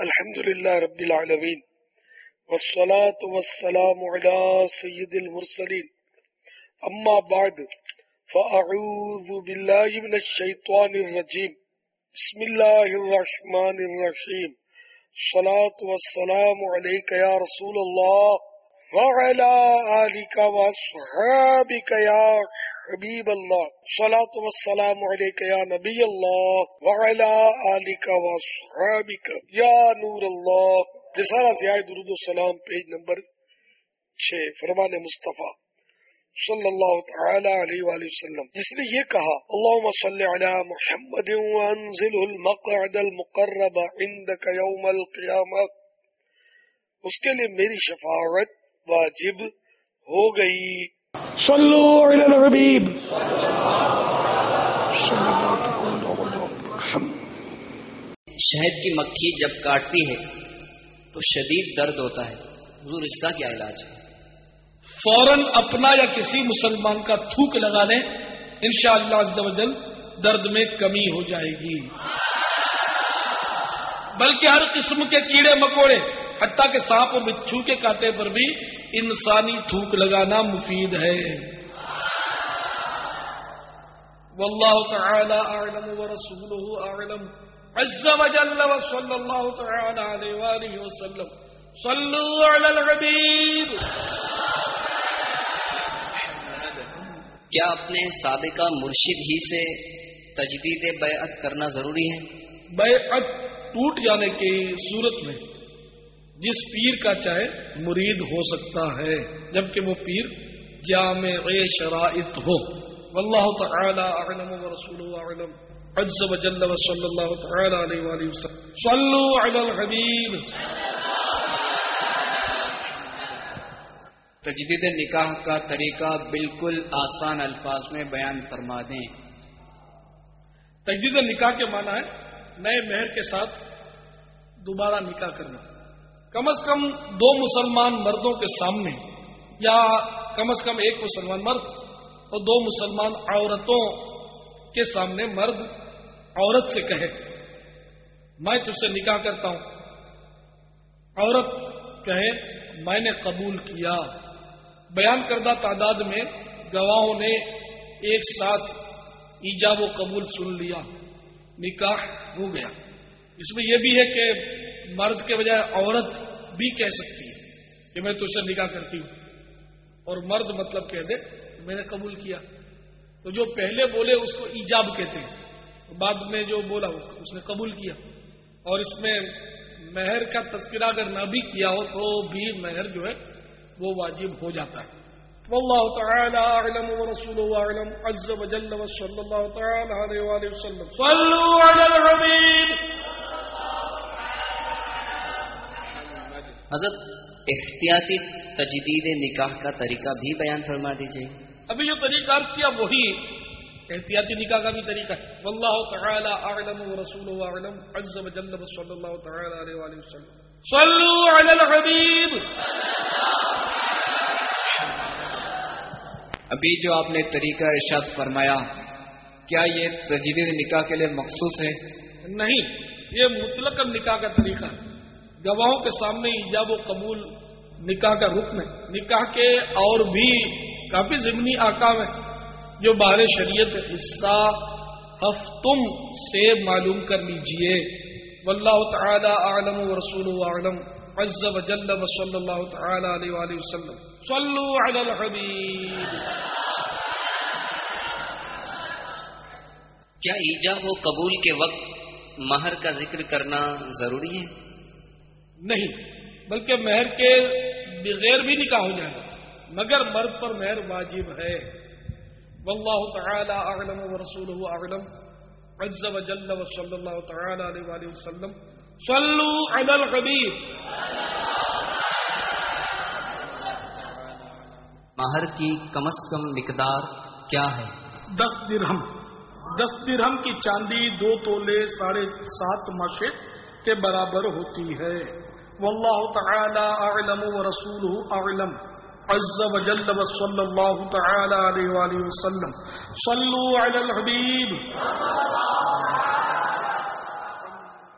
الحمد للہ رب العالمین والصلاة والسلام على سید المرسلین اما بعد فاعوذ باللہ من الشیطان الرجیم بسم اللہ الرحمن الرحیم الصلاة والسلام علیک یا رسول اللہ وعلى آلک واصحابک یا حبیب اللہ الصلاة والسلام علیک یا نبی اللہ وعلى آلک واصحابک یا نور اللہ۔ رسالہ ضیاء درود السلام پیج نمبر 6 فرمان مصطفیٰ صلی اللہ تعالی علیہ وآلہ وسلم، جس نے یہ کہا اللہم صلی علی محمد وانزلہ المقعد المقرب عندک یوم القیامہ، اس کے لیے میری شفاعت واجب ہو گئی۔ صلو علی الحبیب۔ شہد کی مکھی جب کاٹتی ہے تو شدید درد ہوتا ہے، حضور اس کا کیا علاج ہے؟ فوراً اپنا یا کسی مسلمان کا تھوک لگا دیں، انشاءاللہ عز و جل درد میں کمی ہو جائے گی۔ بلکہ ہر قسم کے کیڑے مکوڑے حتیٰ کہ سانپ و بچھو کے کاٹے پر بھی انسانی تھوک لگانا مفید ہے۔ واللہ تعالی اعلم ورسولہ اعلم عز وجل وصلی اللہ تعالی علیہ وآلہ وسلم۔ صلو علی الحبیب۔ کیا اپنے سابقہ مرشد ہی سے تجدید بیعت کرنا ضروری ہے؟ بیعت ٹوٹ جانے کی صورت میں جس پیر کا چاہے مرید ہو سکتا ہے، جبکہ وہ پیر جامع شرائط ہو۔ واللہ تعالی اعلم ورسولہ اعلم عز وجل وصلی اللہ تعالی علیہ وآلہ وسلم۔ صلو علی الحبیب۔ تجدید نکاح کا طریقہ بالکل آسان الفاظ میں بیان فرما دیں۔ تجدید نکاح کے معنی ہے نئے مہر کے ساتھ دوبارہ نکاح کرنا، کم از کم 2 مسلمان مردوں کے سامنے، یا کم از کم 1 مسلمان مرد اور 2 مسلمان عورتوں کے سامنے مرد عورت سے کہے میں تجھ سے نکاح کرتا ہوں، عورت کہے میں نے قبول کیا، بیان کردہ تعداد میں گواہوں نے ایک ساتھ ایجاب و قبول سن لیا، نکاح ہو گیا۔ اس میں یہ بھی ہے کہ مرد کے بجائے عورت بھی کہہ سکتی ہے کہ میں تجھ سے نکاح کرتی ہوں، اور مرد مطلب کہہ دے میں نے قبول کیا۔ تو جو پہلے بولے اس کو ایجاب کہتے ہیں، بعد میں جو بولا اس نے قبول کیا۔ اور اس میں مہر کا تذکرہ اگر نہ بھی کیا ہو تو بھی مہر جو ہے وہ واجب ہو جاتا ہے۔ واللہ تعالی اعلم ورسولہ اعلم عز وجل وصلی اللہ تعالی علیہ وآلہ وسلم۔ صلو علی الحبیب۔ حضرت احتیاطی تجدید نکاح کا طریقہ بھی بیان فرما دیجیے۔ ابھی جو طریقہ عرض کیا وہی احتیاطی نکاح کا بھی طریقہ ہے۔ واللہ تعالی اعلم ورسولہ اعلم عز وجل وصلی اللہ تعالی علیہ وآلہ وسلم۔ صلو علی الحبیب۔ ابھی جو آپ نے طریقہ ارشاد فرمایا، کیا یہ تجدید نکاح کے لیے مخصوص ہے؟ نہیں، یہ مطلق نکاح کا طریقہ ہے۔ گواہوں کے سامنے ایجاب و قبول نکاح کا رکن ہے۔ نکاح کے اور بھی کافی ضمنی احکام ہیں جو باہر شریعت حصہ ہفتم سے معلوم کر لیجئے۔ واللہ تعالی اعلم ورسولہ اعلم عز وجل وصلی اللہ تعالی علیہ وآلہ وسلم۔ صلو علی الحبیب۔ کیا ایجاب و قبول کے وقت مہر کا ذکر کرنا ضروری ہے؟ نہیں، بلکہ مہر کے بغیر بھی نکاح ہو جائے گا، مگر مرد پر مہر واجب ہے۔ واللہ تعالی اعلم ورسولہ اعلم عز وجل وصلی اللہ تعالی علیہ وآلہ وسلم۔ صلو علی الحبیب۔ مہر کی کم از کم مقدار کیا ہے؟ 10 درہم۔ 10 درہم کی چاندی 2 تولے 7.5 ماشے کے برابر ہوتی ہے۔ واللہ تعالی اعلم ورسولہ اعلم عز وجل وصلی اللہ تعالی علیہ وآلہ وسلم۔ صلو علی الحبیب۔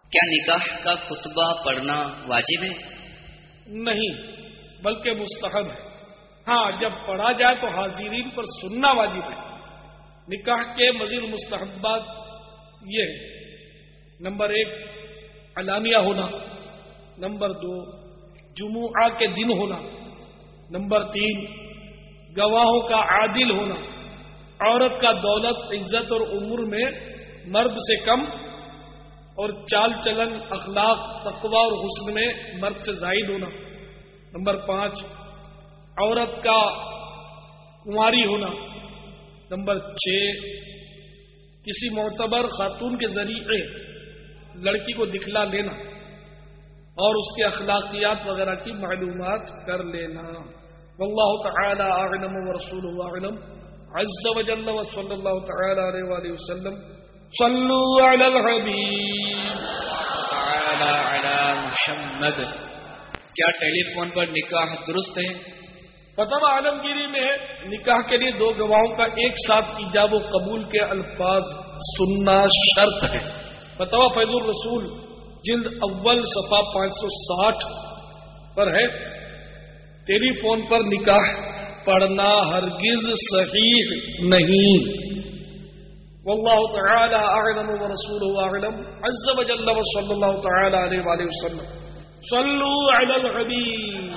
کیا نکاح کا خطبہ پڑھنا واجب ہے؟ نہیں، بلکہ مستحب ہے۔ ہاں، جب پڑھا جائے تو حاضرین پر سننا واجب ہے۔ نکاح کے مزید مستحبات یہ ہیں: نمبر 1 علانیہ ہونا، نمبر 2 جمعہ کے دن ہونا، نمبر 3 گواہوں کا عادل ہونا، عورت کا دولت، عزت اور عمر میں مرد سے کم اور چال چلن، اخلاق، تقوی اور حسن میں مرد سے زائد ہونا، نمبر 5 عورت کا کنواری ہونا، نمبر 6 کسی معتبر خاتون کے ذریعے لڑکی کو دکھلا لینا اور اس کے اخلاقیات وغیرہ کی معلومات کر لینا۔ واللہ تعالی اعلم ورسولہ اعلم عز وجل وصلی اللہ تعالی علیہ وآلہ وسلم۔ صلو علی الحبیب تعالی علی محمد۔ کیا ٹیلی فون پر نکاح درست ہے؟ فتویٰ عالمگیری میں ہے، نکاح کے لیے 2 گواہوں کا ایک ساتھ ایجاب و قبول کے الفاظ سننا شرط ہے۔ فتویٰ فیض الرسول جلد اول صفحہ 560 پر ہے، ٹیلی فون پر نکاح پڑھنا ہرگز صحیح نہیں۔ واللہ تعالی اعلم ورسولہ اعلم عز وجل وصلی اللہ تعالی علیہ وآلہ وسلم۔ صلو علی الحبیب۔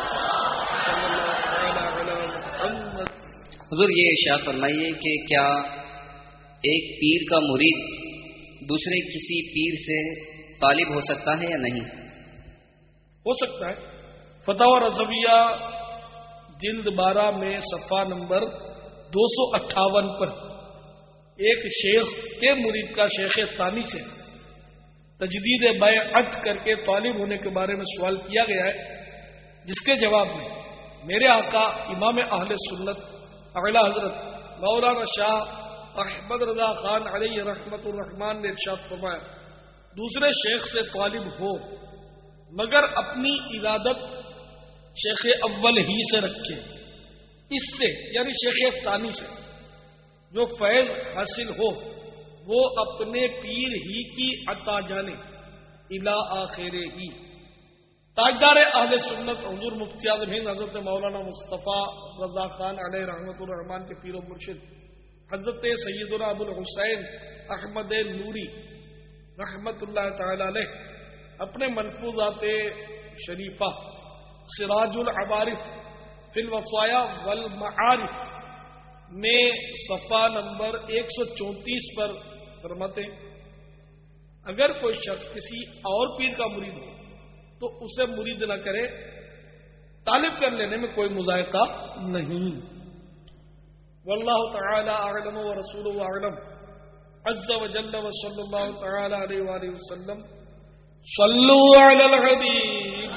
حضور یہ ارشاد فرمائیے کہ کیا ایک پیر کا مرید دوسرے کسی پیر سے طالب ہو سکتا ہے یا نہیں؟ ہو سکتا ہے۔ فتاوی رضویہ جلد 12 میں صفحہ نمبر 258 پر ایک شیخ کے مرید کا شیخ ثانی سے تجدید بیعت کر کے طالب ہونے کے بارے میں سوال کیا گیا ہے، جس کے جواب میں میرے آقا امام اہل سنت اعلی حضرت مولانا شاہ احمد رضا خان علیہ رحمت الرحمان نے ارشاد فرمایا، دوسرے شیخ سے طالب ہو مگر اپنی عبادت شیخ اول ہی سے رکھے، اس سے یعنی شیخ ثانی سے جو فیض حاصل ہو وہ اپنے پیر ہی کی عطا جانے الی آخر ہی۔ تاجدار اہل سنت حضور مفتی اعظم ہند حضرت مولانا مصطفیٰ رضا خان علیہ رحمت الرحمان کے پیر و مرشد حضرت سیدنا ابو الحسین احمد نوری رحمت اللہ تعالی علیہ اپنے ملفوظات شریفہ سراج العبارف فی الوصایا والمعارف میں صفحہ نمبر 134 پر فرماتے ہیں، اگر کوئی شخص کسی اور پیر کا مرید ہو تو اسے مرید نہ کرے، طالب کر لینے میں کوئی مذائقہ نہیں۔ واللہ تعالی اعلم ورسولہ اعلم عز وجل وصلی اللہ تعالی علیہ وآلہ وسلم۔ صلو علی الحبیب۔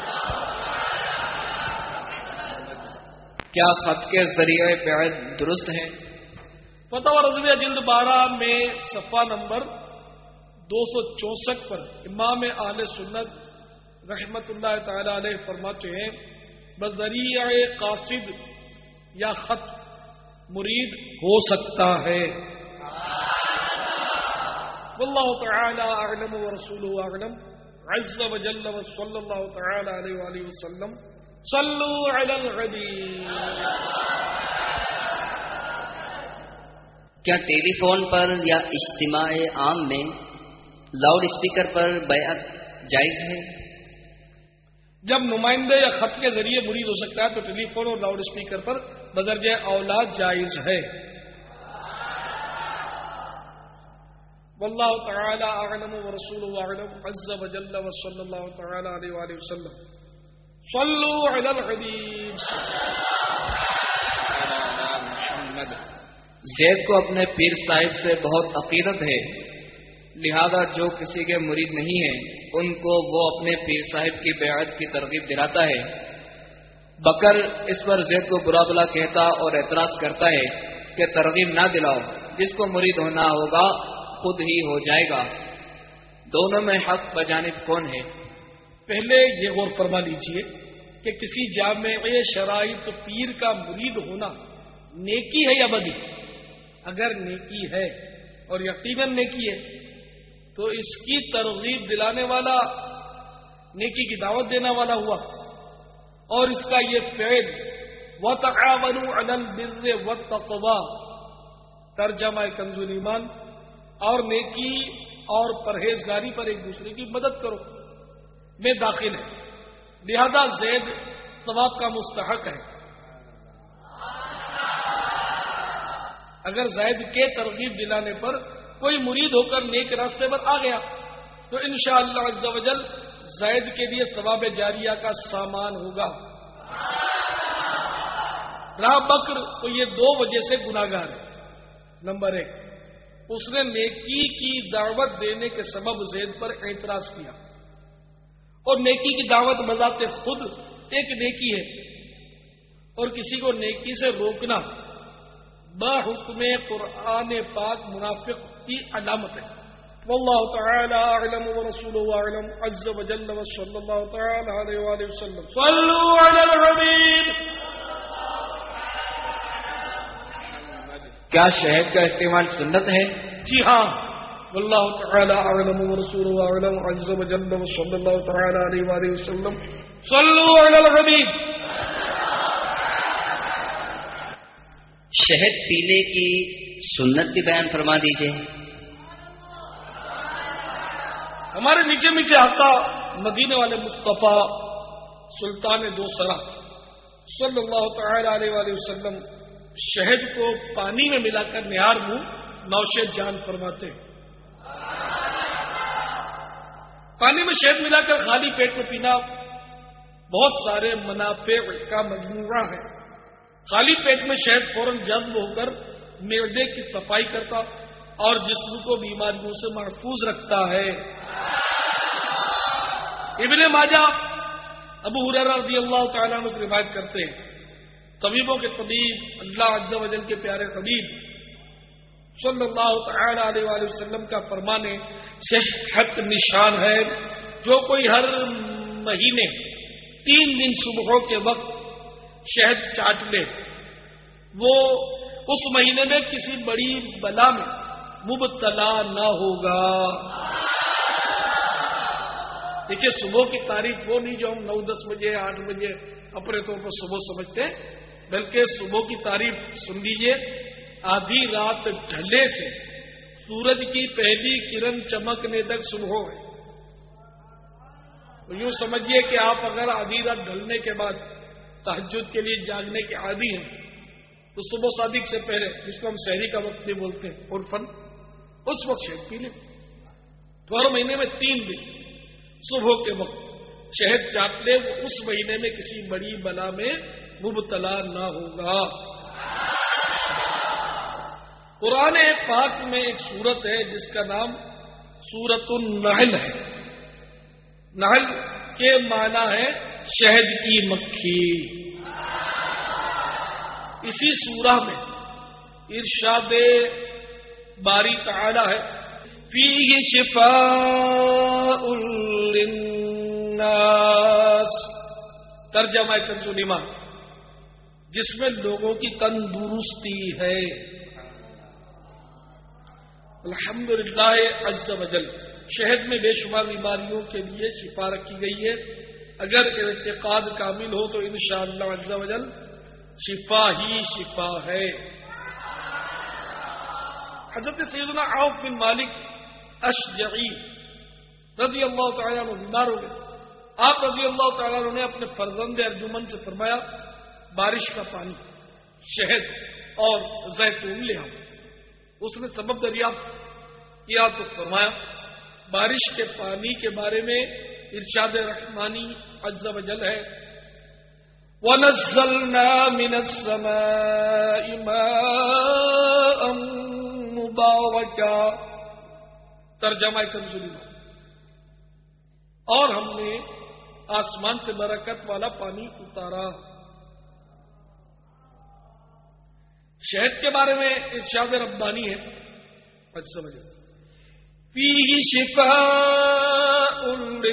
کیا خط کے ذریعے بیعت درست ہے؟ فتویٰ رضویہ جلد 12 میں صفحہ نمبر 264 پر امام اہل سنت رحمت اللہ تعالی علیہ فرماتے ہیں، بذریعہ قاصد یا خط مرید ہو سکتا ہے۔ واللہ تعالی اعلم ورسولہ اعلم عز وجل وصلی اللہ تعالی علیہ وآلہ وسلم۔ صلو علی الحبیب۔ کیا ٹیلی فون پر یا اجتماع عام میں لاؤڈ اسپیکر پر بیعت جائز ہے؟ جب نمائندے یا خط کے ذریعے مرید ہو سکتا ہے تو ٹیلی فون اور لاؤڈ اسپیکر پر بدرجہ اولاد جائز ہے۔ واللہ تعالی اعلم ورسولہ اعلم عز وجل وصلی اللہ تعالی علیہ وآلہ وسلم۔ صلو علی الحبیب۔ زید کو اپنے پیر صاحب سے بہت عقیدت ہے، لہذا جو کسی کے مرید نہیں ہیں ان کو وہ اپنے پیر صاحب کی بیعت کی ترغیب دلاتا ہے۔ بکر اس پر زید کو برا بلا کہتا اور اعتراض کرتا ہے کہ ترغیب نہ دلاؤ، جس کو مرید ہونا ہوگا خود ہی ہو جائے گا۔ دونوں میں حق بجانب کون ہے؟ پہلے یہ غور فرما لیجئے کہ کسی جامع شرائط پیر کا مرید ہونا نیکی ہے یا بدی؟ اگر نیکی ہے اور یقیناً نیکی ہے تو اس کی ترغیب دلانے والا، نیکی کی دعوت دینے والا ہوا، اور اس کا یہ فعل وَتَعَاوَنُوا عَلَى الْبِرِّ وَالتَّقْوَىٰ، ترجمہ کنز ایمان، اور نیکی اور پرہیزگاری پر ایک دوسرے کی مدد کرو، میں داخل ہے. لہذا زید ثواب کا مستحق ہے. اگر زید کے ترغیب دلانے پر کوئی مرید ہو کر نیک راستے پر آ گیا تو انشاءاللہ عز و جل زید کے لیے ثواب جاریہ کا سامان ہوگا. راہ بکر تو یہ دو وجہ سے گناہگار ہے. نمبر ایک، اس نے نیکی کی دعوت دینے کے سبب زید پر اعتراض کیا، اور نیکی کی دعوت بذات خود ایک نیکی ہے، اور کسی کو نیکی سے روکنا بحکم قرآن پاک منافق کی علامت ہے. واللہ تعالی اعلم ورسولہ اعلم عز وجل وصلی اللہ تعالی علیہ وآلہ وسلم. صلوا علی الحبیب. کیا شہد کا استعمال سنت ہے؟ جی ہاں. واللہ تعالی اعلم ورسولہ اعلم عز وجل وصلی اللہ تعالی علیہ وآلہ وسلم. صلوا علی الحبیب. شہد پینے کی سنت بھی بیان فرما دیجیے. ہمارے نیچے نیچے آتا مدینے والے مصطفیٰ سلطان دو سرا صلی اللہ تعالی علیہ وآلہ وسلم شہد کو پانی میں ملا کر نہار منہ نوش جان فرماتے. پانی میں شہد ملا کر خالی پیٹ میں پینا بہت سارے منافع کا مجموعہ ہے. خالی پیٹ میں شہد فوراً جذب ہو کر معدے کی صفائی کرتا اور جسم کو بیماریوں سے محفوظ رکھتا ہے. ابن ماجہ ابو ہریرہ رضی اللہ تعالیٰ عنہ سے روایت کرتے ہیں، طبیبوں کے طبیب اللہ عز و جل کے پیارے طبیب صلی اللہ تعالی علیہ وآلہ وسلم کا فرمان ہے، صحت نشان ہے. جو کوئی ہر مہینے 3 دن صبحوں کے وقت شہد چاٹ لے وہ اس مہینے میں کسی بڑی بلا میں مبتلا نہ ہوگا. دیکھیے صبح کی تعریف وہ نہیں جو ہم 9-10 بجے 8 بجے اپنے طور پر صبح سمجھتے ہیں، بلکہ صبح کی تعریف سن لیجیے. آدھی رات ڈھلے سے سورج کی پہلی کرن چمکنے تک صبح ہے. یوں سمجھیے کہ آپ اگر آدھی رات ڈھلنے کے بعد تہجد کے لیے جاگنے کے عادی ہیں تو صبح صادق سے پہلے، جس کو ہم سحری کا وقت بھی بولتے ہیں عرفن، اس وقت شہد پی لیں. تو ہر مہینے میں 3 دن صبح کے وقت شہد چاٹ لے، وہ اس مہینے میں کسی بڑی بلا میں مبتلا نہ ہوگا. قرآن پاک میں ایک سورت ہے جس کا نام سورۃ النحل ہے. نحل کے معنی ہے شہد کی مکھی. اسی سورہ میں ارشاد باری تعالی ہے، فیہ شفاء للناس، ترجمہ کنز ایمان، جس میں لوگوں کی تندرستی ہے. الحمدللہ عز و جل شہد میں بے شمار بیماریوں کے لیے شفا رکھی گئی ہے. اگر اعتقاد کامل ہو تو انشاءاللہ عز و جل شفا ہی شفا ہے. حضرت سیدنا عوف بن مالک اشجعی رضی اللہ تعالیٰ عنہ بیمار ہو گئے. آپ رضی اللہ تعالیٰ عنہ نے اپنے فرزند ارجمن سے فرمایا بارش کا پانی، شہد اور زیتون لے آؤ. اس نے سبب دریافت کیا تو فرمایا بارش کے پانی کے بارے میں ارشاد رحمانی عز و جل ہے، وَنَزَّلْنَا مِنَ السَّمَاءِ مَاءً مُبَارَكًا، ترجمہ کنز ایمان، اور ہم نے آسمان سے برکت والا پانی اتارا. شہد کے بارے میں ارشاد ربانی ہے عز و جل، فیہ شفاء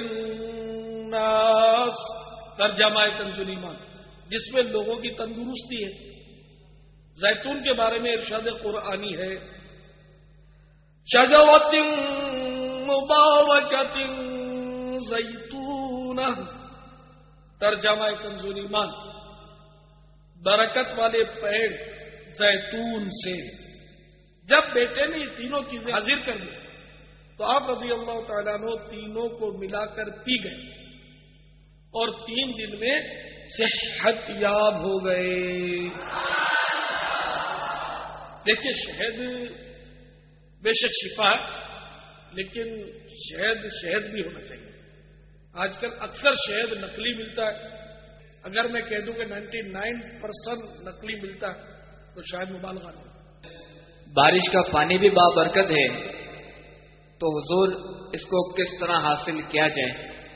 للناس، ترجمہ کنز ایمان، جس میں لوگوں کی تندرستی ہے. زیتون کے بارے میں ارشاد قرآنی ہے، شجرۃ مبارکۃ زیتونہ، ترجمہ کنزول ایمان، برکت والے پیڑ زیتون سے۔ جب بیٹے نے یہ تینوں چیزیں حاضر کر دی تو آپ رضی اللہ تعالیٰ عنہ تینوں کو ملا کر پی گئے اور 3 دن میں صحت یاب ہو گئے۔ دیکھیے شہد بے شک شفا ہے، لیکن شہد بھی ہونا چاہیے۔ آج کل اکثر شہد نقلی ملتا ہے، اگر میں کہہ دوں کہ 99% نقلی ملتا ہے تو شاید مبالغہ نہیں۔ بارش کا پانی بھی بابرکت ہے، تو حضور اس کو کس طرح حاصل کیا جائے؟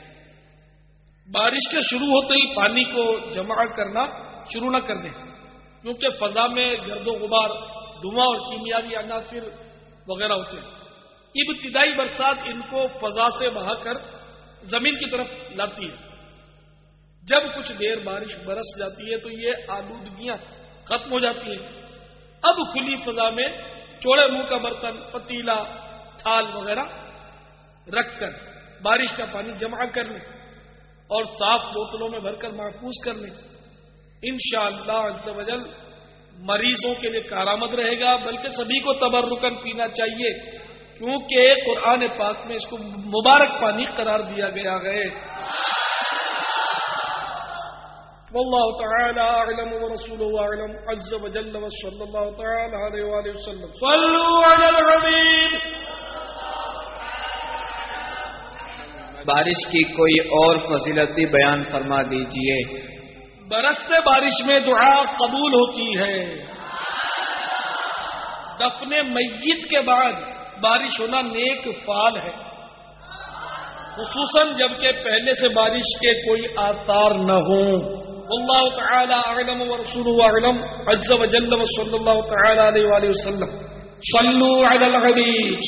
بارش کے شروع ہوتے ہی پانی کو جمع کرنا شروع نہ کر دیں، کیونکہ فضا میں گرد و غبار، دھواں اور کیمیاوی عناصر وغیرہ ہوتے ہیں۔ ابتدائی برسات ان کو فضا سے بہا کر زمین کی طرف لاتی ہے۔ جب کچھ دیر بارش برس جاتی ہے تو یہ آلودگیاں ختم ہو جاتی ہیں۔ اب کھلی فضا میں چوڑے منہ کا برتن، پتیلا، تھال وغیرہ رکھ کر بارش کا پانی جمع کر لیں اور صاف بوتلوں میں بھر کر محفوظ کر لیں۔ انشاءاللہ عز و جل مریضوں کے لیے کارآمد رہے گا، بلکہ سبھی کو تبرکن پینا چاہیے، کیونکہ قرآن پاک میں اس کو مبارک پانی قرار دیا گیا ہے۔ واللہ تعالی اعلم ورسولہ اعلم عز و جل وصلی اللہ تعالی علیہ وآلہ وسلم۔ صلوا علی الحبیب۔ بارش کی کوئی اور فضیلت بھی بیان فرما دیجئے۔ برستے بارش میں دعا قبول ہوتی ہے۔ دفن میت کے بعد بارش ہونا نیک فعل ہے، خصوصاً جبکہ پہلے سے بارش کے کوئی آثار نہ ہوں۔ واللہ تعالی اعلم ورسولہ اعلم عز و جل وصلی اللہ تعالی علیہ وآلہ وسلم۔ صلوا علی الحبیب۔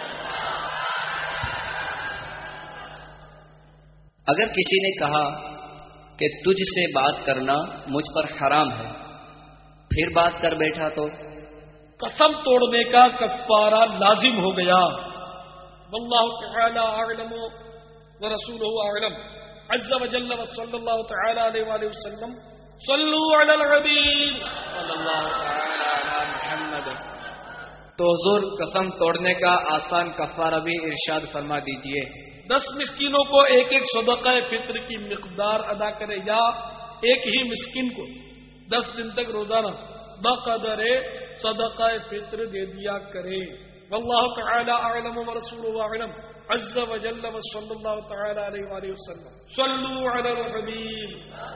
اگر کسی نے کہا کہ تجھ سے بات کرنا مجھ پر حرام ہے، پھر بات کر بیٹھا تو قسم توڑنے کا کفارہ لازم ہو گیا۔ واللہ تعالی اعلم ورسولہ اعلم عز و جل وصلی اللہ تعالی علیہ وآلہ وسلم۔ صلوا علی الحبیب صلی اللہ تعالی علی محمد۔ تو حضور قسم توڑنے کا آسان کفارہ بھی ارشاد فرما دیجئے۔ 10 مسکینوں کو ایک صدقہ فطر کی مقدار ادا کرے، یا ایک ہی مسکین کو 10 دن تک روزانہ بقدر صدقہ فطر دے دیا کرے۔ واللہ تعالی اعلم ورسولہ اعلم عز و جل وصلی اللہ تعالی علیہ وآلہ وسلم۔ صلوا علی الحبیب۔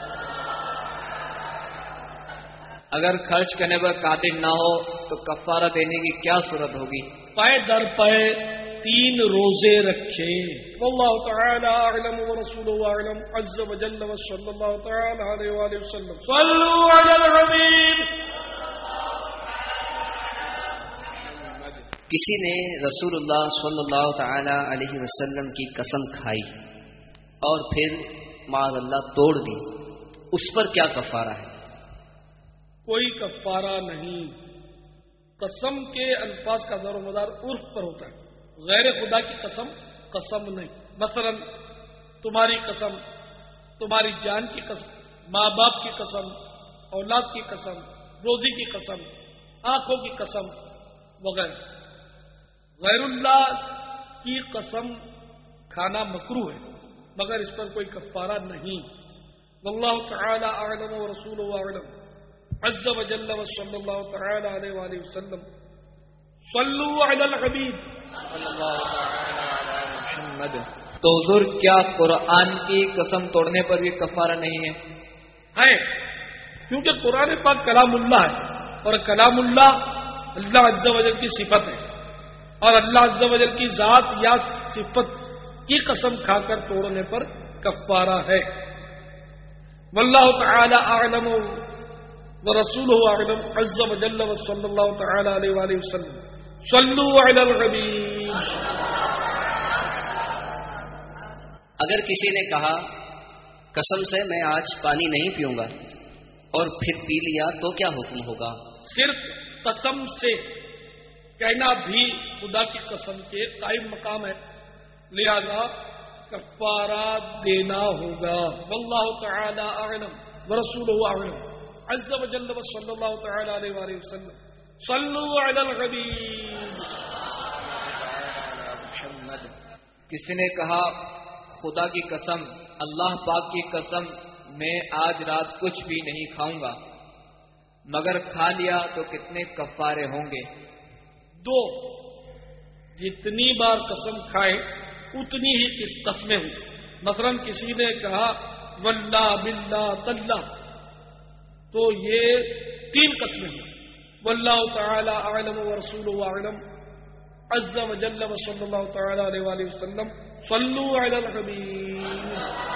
اگر خرچ کرنے پر قادر نہ ہو تو کفارہ دینے کی کیا صورت ہوگی؟ پائے در پائے 3 روزے رکھے۔ واللہ تعالی اعلم ورسولہ اعلم عز و جل وصلی اللہ تعالی علیہ وآلہ وسلم۔ صلوا علی الحبیب۔ کسی نے رسول اللہ صلی اللہ تعالی علیہ وسلم کی قسم کھائی اور پھر معاذ اللہ توڑ دی، اس پر کیا کفارہ ہے؟ کوئی کفارہ نہیں۔ قسم کے الفاظ کا دار و مدار عرف پر ہوتا ہے، غیر خدا کی قسم قسم نہیں۔ مثلا تمہاری قسم، تمہاری جان کی قسم، ماں باپ کی قسم، اولاد کی قسم، روزی کی قسم، آنکھوں کی قسم وغیرہ۔ غیر اللہ کی قسم کھانا مکروہ ہے، مگر اس پر کوئی کفارہ نہیں۔ واللہ تعالی اعلم ورسولہ اعلم عز و جل وصلی اللہ تعالی علیہ وآلہ وسلم۔ صلوا علی الحبیب صلی اللہ تعالی علی محمد۔ تو حضور کیا قرآن کی قسم توڑنے پر بھی کفارہ نہیں ہے؟ کیونکہ قرآن پاک کلام اللہ ہے، اور کلام اللہ اللہ عز و جل کی صفت ہے، اور اللہ عز و جل کی ذات یا صفت کی قسم کھا کر توڑنے پر کفارہ ہے۔ واللہ تعالی اعلم ورسولہ اعلم عز و جل وصلی اللہ تعالی علیہ وآلہ وسلم۔ صلوا علی الحبیب۔ اگر کسی نے کہا قسم سے میں آج پانی نہیں پیوں گا اور پھر پی لیا تو کیا حکم ہوگا؟ صرف قسم سے کہنا بھی خدا کی قسم کے قائم مقام ہے، لہذا کفارہ دینا ہوگا. واللہ تعالی اعلم ورسولہ اعلم عز وجل وصلی اللہ تعالی علیہ وآلہ وسلم. صلوا علی الحبیب. کسی نے کہا خدا کی قسم، اللہ پاک کی قسم، میں آج رات کچھ بھی نہیں کھاؤں گا، مگر کھا لیا تو کتنے کفارے ہوں گے؟ 2. جتنی بار قسم کھائے اتنی ہی اس قسمیں ہوئی. مثلا کسی نے کہا واللہ باللہ تاللہ، تو یہ 3 قسمیں ہوئی. واللہ تعالی اعلم ورسولہ اعلم عز وجل وصلی اللہ تعالی علیہ وآلہ وسلم. صلوا علی الحبیب.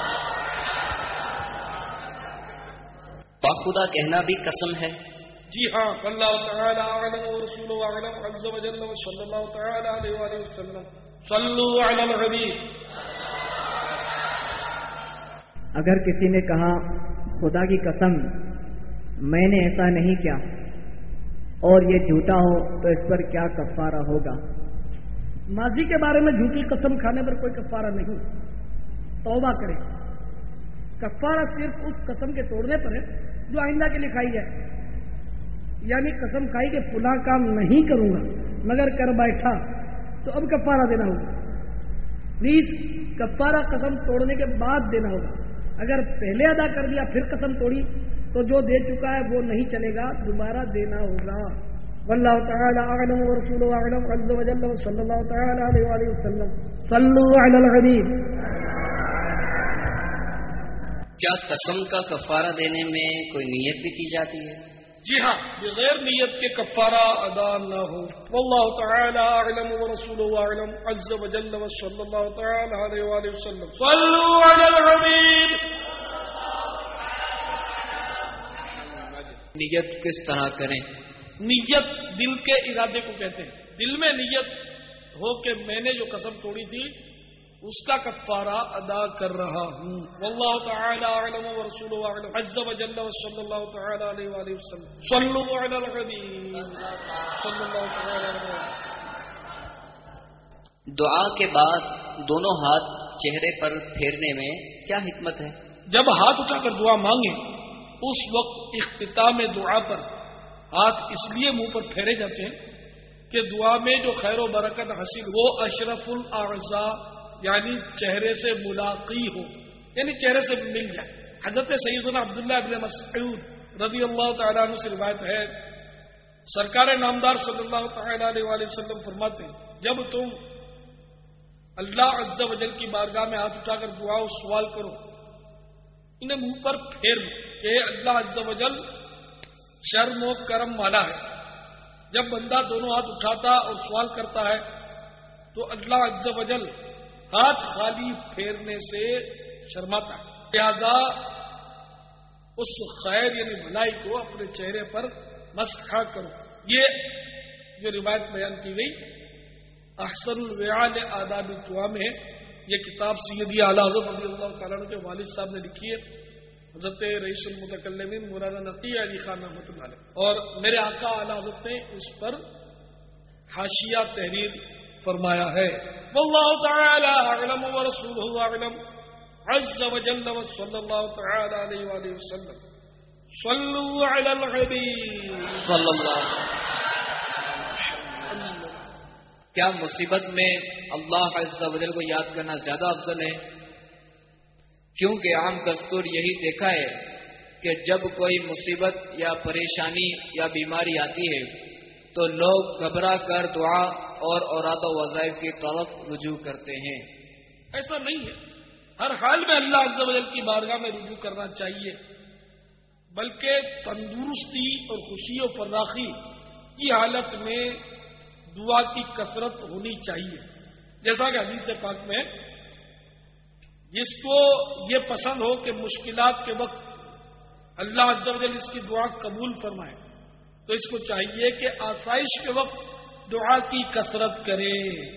باخدا کہنا بھی قسم ہے؟ جی ہاں. واللہ تعالی اعلم ورسولہ اعلم عز وجل وصلی اللہ تعالی علیہ وآلہ وسلم. صلوا علی الحبیب. اگر کسی نے کہا خدا کی قسم میں نے ایسا نہیں کیا اور یہ جھوٹا ہو تو اس پر کیا کفارہ ہوگا؟ ماضی کے بارے میں جھوٹی قسم کھانے پر کوئی کفارہ نہیں، توبہ کرے. کفارہ صرف اس قسم کے توڑنے پر ہے جو آئندہ کے لیے کھائی جائے. یعنی قسم کھائی کہ فلاں کام نہیں کروں گا مگر کر بیٹھا تو اب کفارہ دینا ہوگا. پلیز کفارہ قسم توڑنے کے بعد دینا ہوگا. اگر پہلے ادا کر دیا پھر قسم توڑی تو جو دے چکا ہے وہ نہیں چلے گا، دوبارہ دینا ہوگا. واللہ تعالی اعلم ورسولہ اعلم عز وجل صلی اللہ تعالی علیہ وآلہ وسلم. صلوا علی الحبیب. کیا قسم کا کفارہ دینے میں کوئی نیت بھی کی جاتی ہے؟ جی ہاں، بغیر نیت کے کفارہ ادا نہ ہو. واللہ تعالی اعلم ورسولہ اعلم عز وجل وصلی اللہ تعالی علیہ وآلہ وسلم. صلوا علی الحبیب. نیت کس طرح کریں؟ نیت دل کے ارادے کو کہتے ہیں. دل میں نیت ہو کہ میں نے جو قسم توڑی تھی اس کا کفارہ ادا کر رہا ہوں. واللہ تعالی اعلم ورسولہ اعلم عز وجل وصلی اللہ تعالی علیہ وآلہ وسلم. صلوا علی الحبیب صلی اللہ تعالی علیہ وسلم. دعا کے بعد دونوں ہاتھ چہرے پر پھیرنے میں کیا حکمت ہے؟ جب ہاتھ اٹھا کر دعا مانگیں اس وقت اختتام دعا پر ہاتھ اس لیے منہ پر پھیرے جاتے ہیں کہ دعا میں جو خیر و برکت حاصل وہ اشرف الاعضاء یعنی چہرے سے ملاقی ہو، یعنی چہرے سے مل جائے. حضرت سیدنا عبداللہ بن مسعود رضی اللہ تعالیٰ عنہ سے روایت ہے، سرکار نامدار صلی اللہ تعالی علیہ وآلہ وسلم فرماتے ہیں جب تم اللہ عز و جل کی بارگاہ میں ہاتھ اٹھا کر دعا و سوال کرو انہیں منہ پر پھیر دو کہ اللہ عز و جل شرم و کرم والا ہے. جب بندہ دونوں ہاتھ اٹھاتا اور سوال کرتا ہے تو اللہ عز و جل ہاتھ خالی پھیرنے سے شرماتا ہے. لہذا اس خیر یعنی بھلائی کو اپنے چہرے پر مسح کرو. یہ جو روایت بیان کی گئی احسن الوعال آداب الدعا میں ہے. یہ کتاب سیدی اعلیٰ حضرت رضی اللہ تعالیٰ عنہ کے والد صاحب نے لکھی ہے، حضرت رئیس المتکلمین مولانا نقی علی خان رحمۃ اللہ علیہ، اور میرے آقا اعلیٰ حضرت نے اس پر حاشیہ تحریر فرمایا ہے. واللہ تعالی اعلم ورسولہ اعلم عز وجل وصلی اللہ تعالی علیہ وآلہ وسلم. صلوا علی الحبیب صلی اللہ. کیا مصیبت میں اللہ عز و جل کو یاد کرنا زیادہ افضل ہے؟ کیونکہ عام دستور یہی دیکھا ہے کہ جب کوئی مصیبت یا پریشانی یا بیماری آتی ہے تو لوگ گھبرا کر دعا اور اوراد و وظائف کی طرف رجوع کرتے ہیں. ایسا نہیں ہے، ہر حال میں اللہ عز و جل کی بارگاہ میں رجوع کرنا چاہیے، بلکہ تندرستی اور خوشی و فراخی کی حالت میں دعا کی کثرت ہونی چاہیے. جیسا کہ حدیث پاک میں جس کو یہ پسند ہو کہ مشکلات کے وقت اللہ عز و جل اس کی دعا قبول فرمائے تو اس کو چاہیے کہ آسائش کے وقت دعا کی کثرت کرے.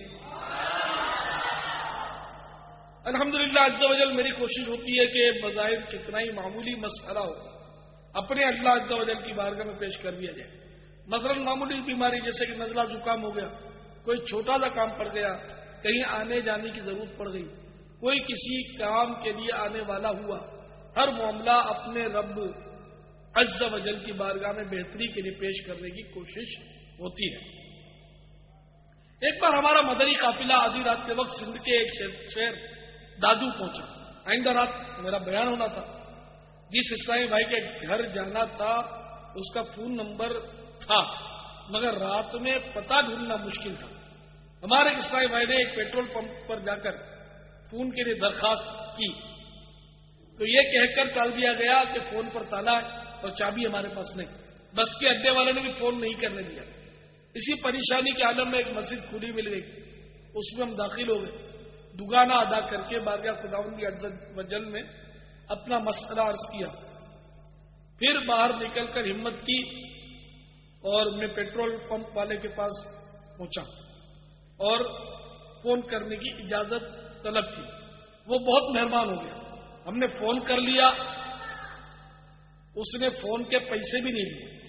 الحمدللہ عز و جل میری کوشش ہوتی ہے کہ بظاہر کتنا ہی معمولی مسئلہ ہو اپنے اللہ عز و جل کی بارگاہ میں پیش کر دیا جائے. مثلا معمولی بیماری جیسے کہ نزلہ زکام ہو گیا، کوئی چھوٹا سا کام پڑ گیا کہیں آنے جانے کی ضرورت پڑ گئی، کوئی کسی کام کے لیے آنے والا ہوا، ہر معاملہ اپنے رب عز و جل کی بارگاہ میں بہتری کے لیے پیش کرنے کی کوشش ہوتی ہے۔ ایک بار ہمارا مدنی قافلہ آدھی رات کے وقت سندھ کے ایک شہر دادو پہنچا۔ آئندہ رات میرا بیان ہونا تھا، جس اسلامی بھائی کے گھر جانا تھا اس کا فون نمبر تھا، مگر رات میں پتہ ڈھونڈنا مشکل تھا۔ ہمارے اسلامی بھائی نے ایک پیٹرول پمپ پر جا کر فون کے لیے درخواست کی تو یہ کہہ کر ٹال دیا گیا کہ فون پر تالا ہے اور چابی ہمارے پاس نہیں۔ بس کے اڈے والے نے بھی فون نہیں کرنے دیا۔ اسی پریشانی کے عالم میں ایک مسجد کھلی مل گئی، اس میں ہم داخل ہو گئے، دگانا ادا کر کے بارگاہ خداوند عز و جل میں اپنا مسئلہ عرض کیا، پھر باہر نکل کر ہمت کی اور میں پیٹرول پمپ والے کے پاس پہنچا اور فون کرنے کی اجازت طلب کی۔ وہ بہت مہربان ہو گیا، ہم نے فون کر لیا، اس نے فون کے پیسے بھی نہیں لیے،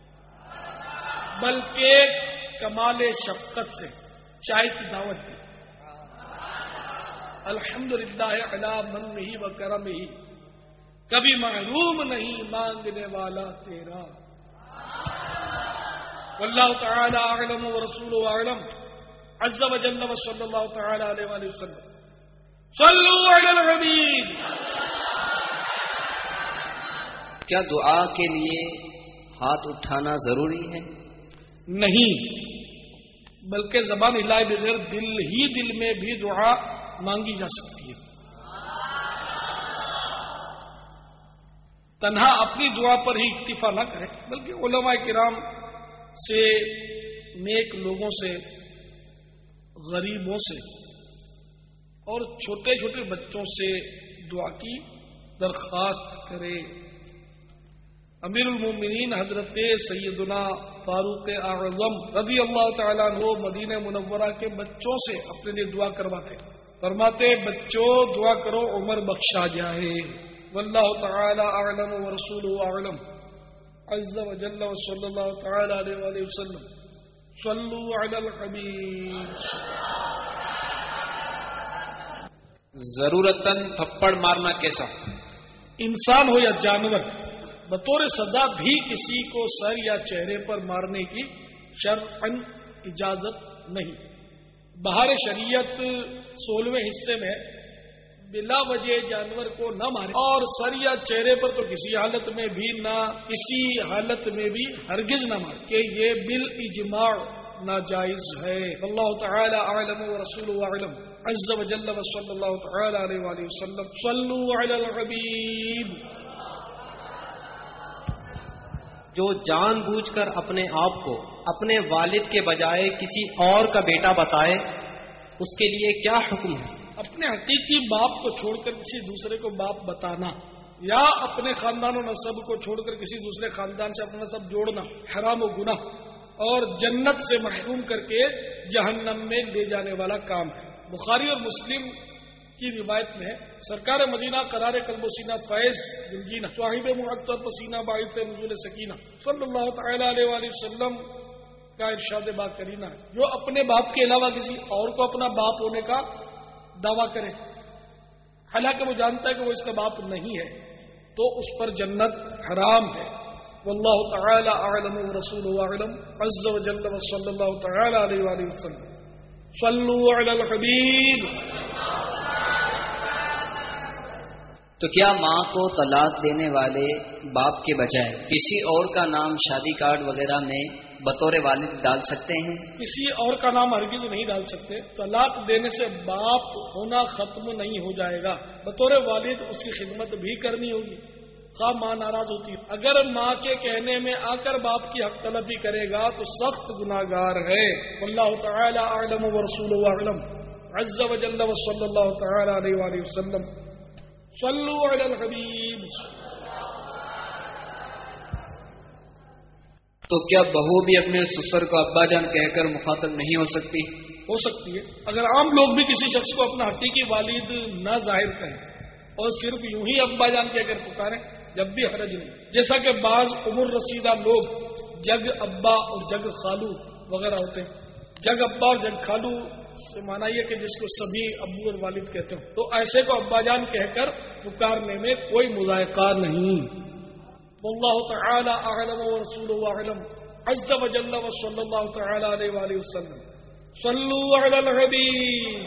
بلکہ کمال شفقت سے چائے کی دعوت دی۔ الحمدللہ علی منہ و کرمہ، کبھی محروم نہیں مانگنے والا تیرا۔ واللہ تعالی اعلم ورسولہ اعلم عز و جل و صلی اللہ تعالی علیہ وآلہ وسلم۔ صلو علی الحبیب۔ کیا دعا کے لیے ہاتھ اٹھانا ضروری ہے؟ نہیں، بلکہ زبان ہلائے بغیر دل میں بھی دعا مانگی جا سکتی ہے۔ تنہا اپنی دعا پر ہی اکتفا نہ کرے، بلکہ علماء کرام سے، نیک لوگوں سے، غریبوں سے اور چھوٹے چھوٹے بچوں سے دعا کی درخواست کرے۔ امیر المومنین حضرت سیدنا فاروق اعظم رضی اللہ تعالیٰ عنہ مدینہ منورہ کے بچوں سے اپنے لیے دعا کرواتے، فرماتے بچوں دعا کرو عمر بخشا جائے۔ واللہ تعالی اعلم ورسولہ اعلم عز و جل و صلی اللہ تعالی علیہ وآلہ وسلم۔ صلو علی الحبیب۔ ضرورتاً تھپڑ مارنا کیسا؟ انسان ہو یا جانور، بطور سزا بھی کسی کو سر یا چہرے پر مارنے کی شرعاً اجازت نہیں۔ بہار شریعت 16ویں حصے میں بلا وجہ جانور کو نہ مارے، اور سر یا چہرے پر تو کسی حالت میں بھی ہرگز نہ مارے، کہ یہ بالاجماع ناجائز ہے۔ اللہ تعالی اعلم ورسولہ اعلم عز و جل و صلی اللہ تعالی علیہ وآلہ وسلم۔ صلو علی الحبیب۔ جو جان بوجھ کر اپنے آپ کو اپنے والد کے بجائے کسی اور کا بیٹا بتائے، اس کے لیے کیا حکم ہے؟ اپنے حقیقی باپ کو چھوڑ کر کسی دوسرے کو باپ بتانا، یا اپنے خاندان و نسب کو چھوڑ کر کسی دوسرے خاندان سے اپنا نسب جوڑنا حرام و گناہ اور جنت سے محروم کر کے جہنم میں لے جانے والا کام ہے۔ بخاری اور مسلم کی روایت میں سرکار مدینہ قرار قلب و سینہ فیض دلجینہ صاحب معطر پسینہ باعث نزول سکینہ صلی اللہ تعالی علیہ وآلہ وسلم کا ارشاد با کرینہ ہے، جو اپنے باپ کے علاوہ کسی اور کو اپنا باپ ہونے کا دعویٰ کرے، حالانکہ وہ جانتا ہے کہ وہ اس کا باپ نہیں ہے، تو اس پر جنت حرام ہے۔ واللہ تعالی اعلم ورسولہ اعلم عز و جل و صلی اللہ تعالی علیہ وآلہ وسلم۔ صلو علی الحبیب۔ تو کیا ماں کو طلاق دینے والے باپ کے بجائے کسی اور کا نام شادی کارڈ وغیرہ میں بطور والد ڈال سکتے ہیں؟ کسی اور کا نام ہرگز نہیں ڈال سکتے۔ طلاق دینے سے باپ ہونا ختم نہیں ہو جائے گا، بطور والد اس کی خدمت بھی کرنی ہوگی، خواہ ماں ناراض ہوتی ہے۔ اگر ماں کے کہنے میں آ کر باپ کی حق طلبی کرے گا تو سخت گناہگار ہے۔ واللہ تعالی اعلم ورسولہ اعلم عز و جل و صلی اللہ تعالی علیہ وآلہ وسلم۔ صلو علی الحبیب۔ تو کیا بہو بھی اپنے سسر کو ابا جان کہہ کر مخاطب نہیں ہو سکتی؟ ہو سکتی ہے، اگر عام لوگ بھی کسی شخص کو اپنا حقیقی والد نہ ظاہر کریں اور صرف یوں ہی ابا جان کہہ کر پکاریں، جب بھی حرج نہیں۔ جیسا کہ بعض عمر رسیدہ لوگ جگ ابا اور جگ خالو وغیرہ ہوتے ہیں، جگ ابا اور جگ خالو سے مانا یہ کہ جس کو سبھی ابو اور والد کہتے ہوں، تو ایسے کو ابا جان کہہ کر پکارنے میں کوئی مذائقہ نہیں۔ واللہ تعالی اعلم ورسولہ اعلم عز وجل وصلی اللہ تعالی علیہ وآلہ وسلم۔ صلو علی الحبیب۔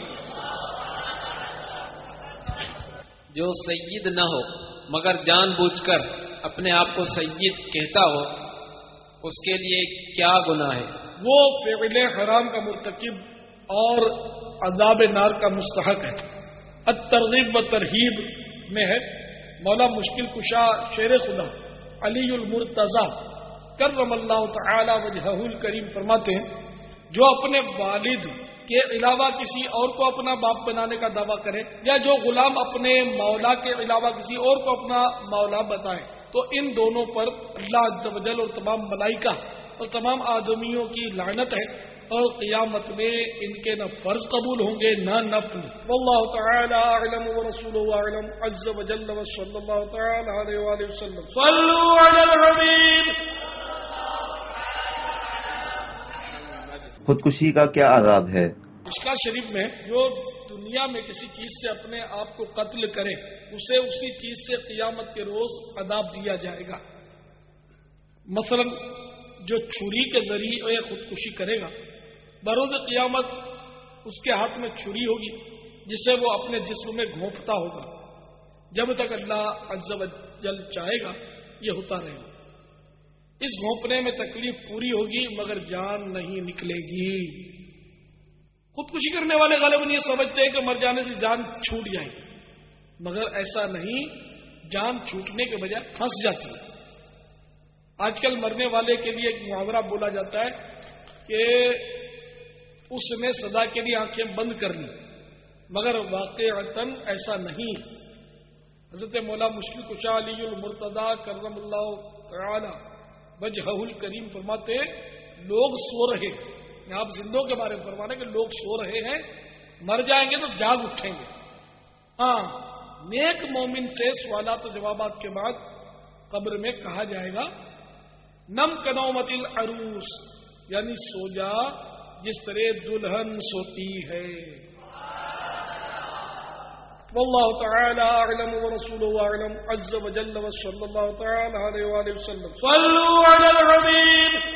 جو سید نہ ہو مگر جان بوجھ کر اپنے آپ کو سید کہتا ہو، اس کے لیے کیا گناہ ہے؟ وہ فعل حرام کا مرتکب اور عذاب نار کا مستحق ہے۔ الترغیب و ترہیب میں ہے، مولا مشکل کشا شیر خدا علی المرتضی کرم اللہ تعالی وجہہ الکریم فرماتے ہیں، جو اپنے والد کے علاوہ کسی اور کو اپنا باپ بنانے کا دعویٰ کرے، یا جو غلام اپنے مولا کے علاوہ کسی اور کو اپنا مولا بتائے، تو ان دونوں پر اللہ عز و جل اور تمام ملائکہ اور تمام آدمیوں کی لعنت ہے، اور قیامت میں ان کے نہ فرض قبول ہوں گے نہ نفل۔ واللہ تعالی اعلم ورسولہ اعلم عز و جل وصلی اللہ تعالی علیہ وآلہ وسلم۔ صلو علی الحبیب۔ خودکشی کا کیا عذاب ہے؟ مشکا شریف میں جو دنیا میں کسی چیز سے اپنے آپ کو قتل کرے، اسے اسی چیز سے قیامت کے روز عذاب دیا جائے گا۔ مثلا جو چھری کے ذریعے خودکشی کرے گا، بروز قیامت اس کے ہاتھ میں چھری ہوگی جسے وہ اپنے جسم میں گھونپتا ہوگا، جب تک اللہ عز و جل چاہے گا یہ ہوتا رہے گا۔ اس گھونپنے میں تکلیف پوری ہوگی مگر جان نہیں نکلے گی۔ خودکشی کرنے والے غالباً یہ سمجھتے ہیں کہ مر جانے سے جان چھوٹ جائے گی، مگر ایسا نہیں، جان چھوٹنے کے بجائے پھنس جاتی ہے۔ آج کل مرنے والے کے لیے ایک محاورہ بولا جاتا ہے کہ اس نے سزا کے لیے آنکھیں بند کر لی، مگر واقعتاً ایسا نہیں۔ حضرت مولا مشکل کشا علی المرتضی کرم اللہ تعالی وجہہ الکریم فرماتے لوگ سو رہے ہیں، آپ زندوں کے بارے میں فرمانے کہ لوگ سو رہے ہیں، مر جائیں گے تو جاگ اٹھیں گے۔ ہاں، نیک مومن سے سوالات و جوابات کے بعد قبر میں کہا جائے گا نم کنومت العروس، یعنی سو جا جس طرح دلہن سوتی ہے۔ واللہ تعالی اعلم ورسولہ اعلم عز وجل وصلی اللہ تعالی علیہ وآلہ وسلم۔ صلو علی الحبیب۔